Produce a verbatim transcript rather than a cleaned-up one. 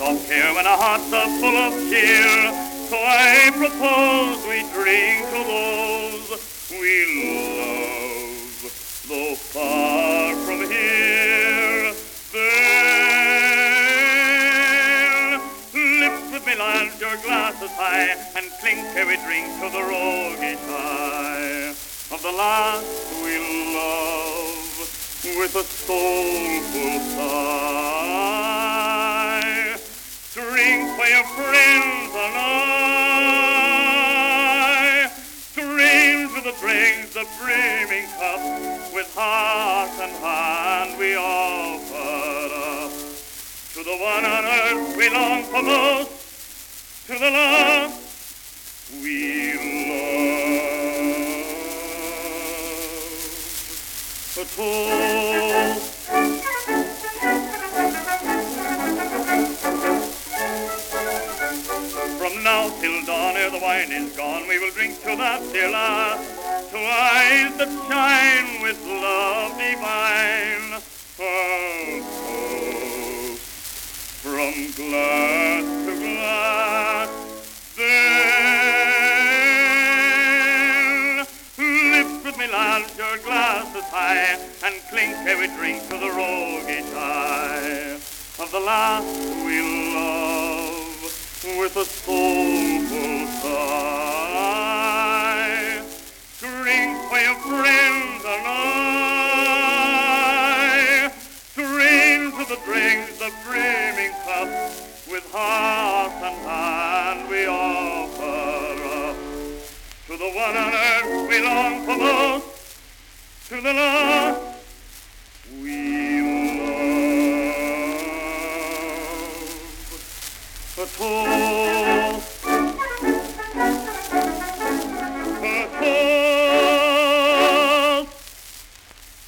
of care, when our hearts are full of cheer. So I propose we drink to those we love, though far from here. There, lift with me, lads, your glasses high, and clink ere we drink to the roguish eye of the last we love, with a soulful sigh. Drink for your friends and I. Drink to the dregs, the brimming cup, with heart and hand we offer up. To the one on earth we long for most, to the last we love. A toast. From now till dawn, ere the wine is gone, we will drink to that dear last, to eyes that shine with love divine. Oh, oh, from glass to glass, then lift with me, lads, your glasses high, and clink ere we drink to the roguish eye of the last we love, with a soulful sigh. Drink for your friends and I. Drink to the dregs, the brimming cup, with heart and hand we offer up. To the one on earth we long for most, to the last we love. A toast.